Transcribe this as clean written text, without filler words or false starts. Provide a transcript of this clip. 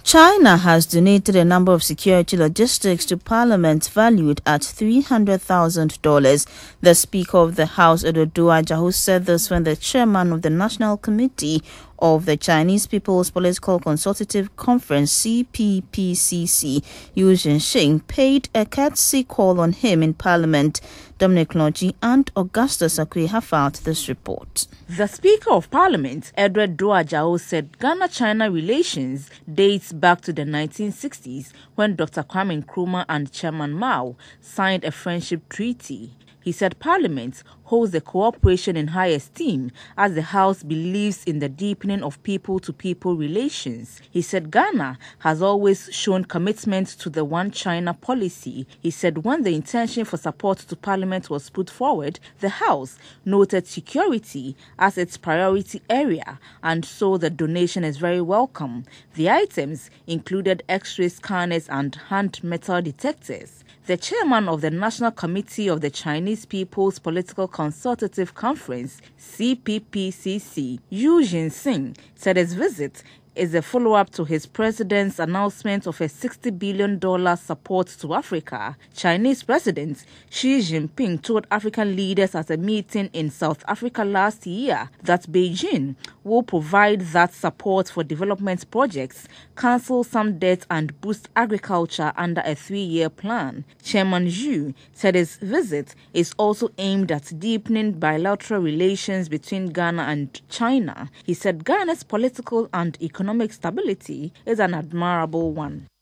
China has donated a number of security logistics to Parliament valued at $300,000. The Speaker of the House, Oduduwa Ajahu, said this when the chairman of the National Committee of the Chinese People's Political Consultative Conference (CPPCC), Yu Zhenxing, paid a courtesy call on him in Parliament. Dominic Noji and Augustus Akwe have filed this report. The Speaker of Parliament, Edward Dua Ajao, said Ghana-China relations dates back to the 1960s when Dr. Kwame Nkrumah and Chairman Mao signed a friendship treaty. He said Parliament holds the cooperation in high esteem as the House believes in the deepening of people-to-people relations. He said Ghana has always shown commitment to the One China policy. He said when the intention for support to Parliament was put forward, the House noted security as its priority area, and so the donation is very welcome. The items included X-ray scanners and hand metal detectors. The chairman of the National Committee of the Chinese People's Political Consultative Conference, CPPCC, Yu Zhenxing, said his visit is a follow-up to his president's announcement of a $60 billion support to Africa. Chinese President Xi Jinping told African leaders at a meeting in South Africa last year that Beijing will provide that support for development projects, cancel some debt and boost agriculture under a 3-year plan. Chairman Xi said his visit is also aimed at deepening bilateral relations between Ghana and China. He said Ghana's political and economic stability is an admirable one.